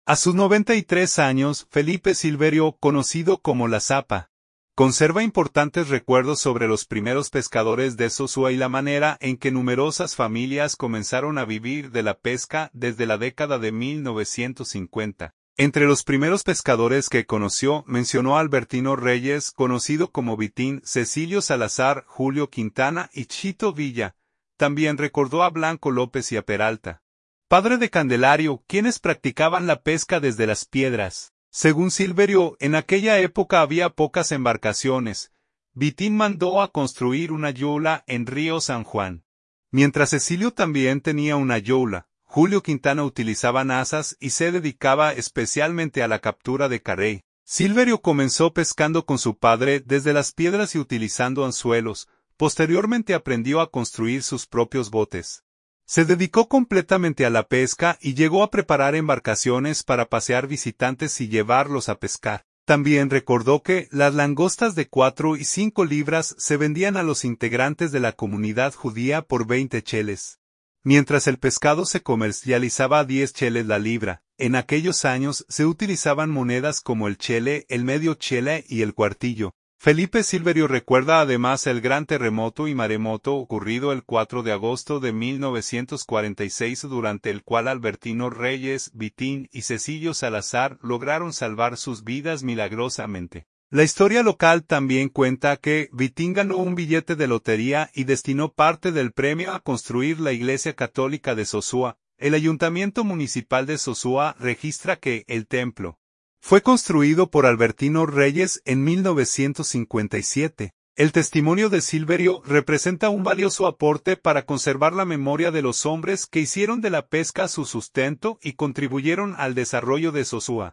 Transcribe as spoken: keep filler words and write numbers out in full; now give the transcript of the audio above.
A sus noventa y tres años, Felipe Silverio, conocido como La Zapa, conserva importantes recuerdos sobre los primeros pescadores de Sosúa y la manera en que numerosas familias comenzaron a vivir de la pesca desde la década de mil novecientos cincuenta. Entre los primeros pescadores que conoció, mencionó a Albertino Reyes, conocido como Vitín, Cecilio Salazar, Julio Quintana y Chito Villa. También recordó a Blanco López y a Peralta, padre de Candelario, quienes practicaban la pesca desde las piedras. Según Silverio, en aquella época había pocas embarcaciones. Vitín mandó a construir una yola en Río San Juan. Mientras Cecilio también tenía una yola, Julio Quintana utilizaba nazas y se dedicaba especialmente a la captura de carey. Silverio comenzó pescando con su padre desde las piedras y utilizando anzuelos. Posteriormente aprendió a construir sus propios botes. Se dedicó completamente a la pesca y llegó a preparar embarcaciones para pasear visitantes y llevarlos a pescar. También recordó que las langostas de cuatro y cinco libras se vendían a los integrantes de la comunidad judía por veinte cheles, mientras el pescado se comercializaba a diez cheles la libra. En aquellos años se utilizaban monedas como el chele, el medio chele y el cuartillo. Felipe Silverio recuerda además el gran terremoto y maremoto ocurrido el cuatro de agosto de mil novecientos cuarenta y seis, durante el cual Albertino Reyes, Vitín y Cecilio Salazar lograron salvar sus vidas milagrosamente. La historia local también cuenta que Vitín ganó un billete de lotería y destinó parte del premio a construir la iglesia católica de Sosúa. El ayuntamiento municipal de Sosúa registra que el templo fue construido por Albertino Reyes en mil novecientos cincuenta y siete. El testimonio de Silverio representa un valioso aporte para conservar la memoria de los hombres que hicieron de la pesca su sustento y contribuyeron al desarrollo de Sosúa.